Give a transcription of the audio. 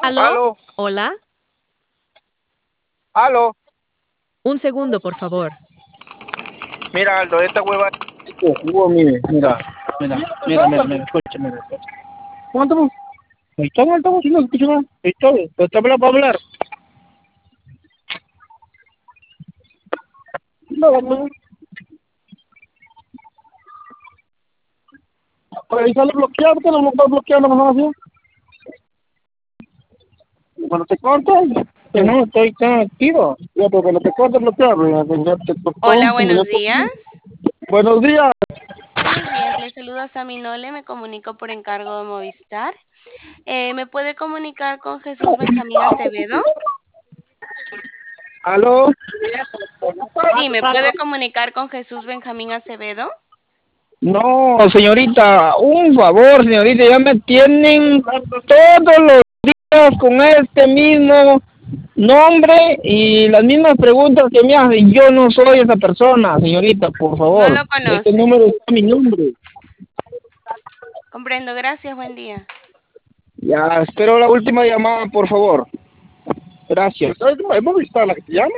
¿Aló? Aló, ¿Hola? aló. Un segundo, por favor. Mira, Aldo, esta hueva. Mire, mira, escúchame. ¿Cuánto? Ahí está, altavoz, si no escucho nada. Ahí está, está para hablar. No, no. Ahí sale bloqueado, que no está bloqueando, no así. Cuando te cortas, que no, está activo. Ya, pero cuando te cortas, bloqueado, ya te cortó. Hola, buenos días. Buenos días. Buenos días, le saludo a Saminole, me comunico por encargo de Movistar. ¿Me puede comunicar con Jesús Benjamín Acevedo? Aló. Sí, ¿me puede comunicar con Jesús Benjamín Acevedo? No, señorita, un favor, señorita, ya me tienen todos los días con este mismo nombre y las mismas preguntas que me hacen. Yo no soy esa persona, señorita, por No favor. lo Este conoce. número está mi nombre. Comprendo, gracias, buen día. Ya, espero la última llamada, por favor. Gracias. ¿Hemos visto a la que te llama?